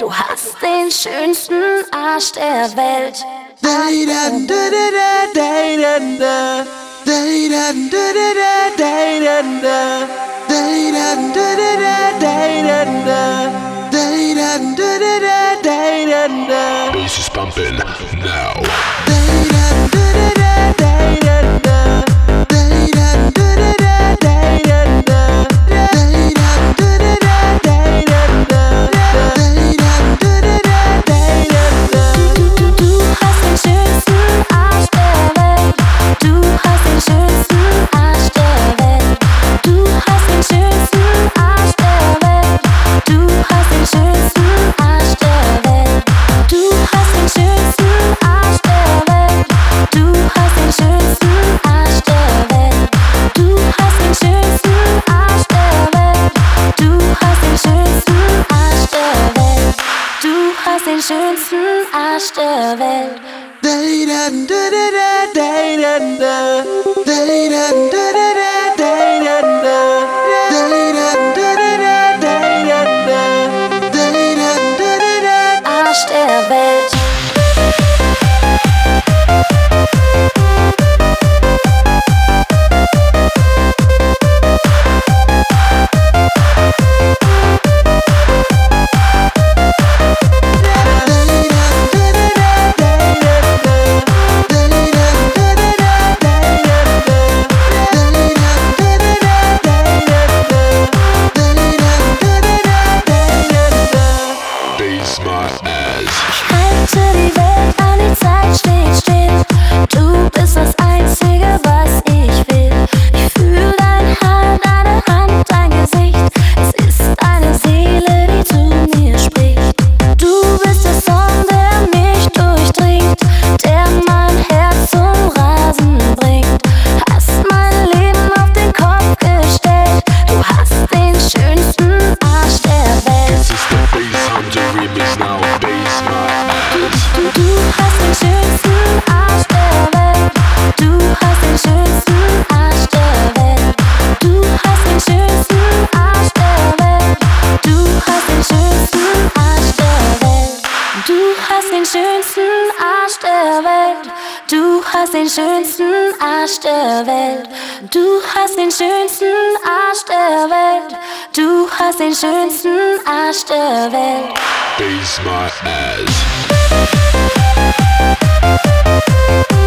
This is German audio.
Du hast den schönsten Arsch der Welt. Bass is bumping now. Den schönsten Arsch der Welt. Arsch der Welt. Die Welt an, die Zeit steht still. Du bist das Einzige, was ich will. Ich fühl deine Hand, dein Gesicht. Es ist deine Seele, die zu mir spricht. Du bist der Song, der mich durchdringt, der mein Herz zum Rasen bringt. Hast mein Leben auf den Kopf gestellt. Du hast den schönsten Arsch der Welt. This is the bass on the remix now. Bass my ass. Du hast den schönsten Arsch der Welt. Du hast den schönsten Arsch der Welt. Du hast den schönsten Arsch der Welt. Du hast den schönsten Arsch der Welt. Du hast den schönsten Arsch der Welt. Du hast den schönsten Arsch der Welt. Du hast den schönsten Arsch der Welt. Du hast den schönsten Arsch der Welt. Bass my ass.